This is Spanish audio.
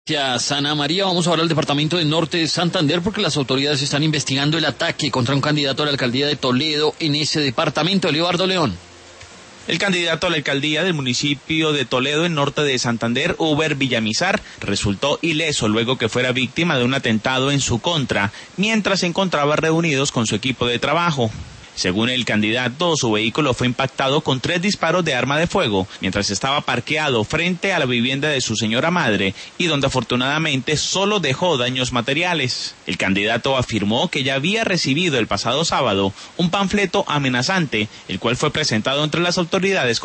Gracias, Ana María. Vamos ahora al departamento del Norte de Santander porque las autoridades están investigando el ataque contra un candidato a la alcaldía de Toledo en ese departamento. Leobardo León. El candidato a la alcaldía del municipio de Toledo, en norte de Santander, Uber Villamizar, resultó ileso luego que fuera víctima de un atentado en su contra, mientras se encontraba reunidos con su equipo de trabajo. Según el candidato, su vehículo fue impactado con 3 disparos de arma de fuego mientras estaba parqueado frente a la vivienda de su señora madre y donde afortunadamente solo dejó daños materiales. El candidato afirmó que ya había recibido el pasado sábado un panfleto amenazante, el cual fue presentado entre las autoridades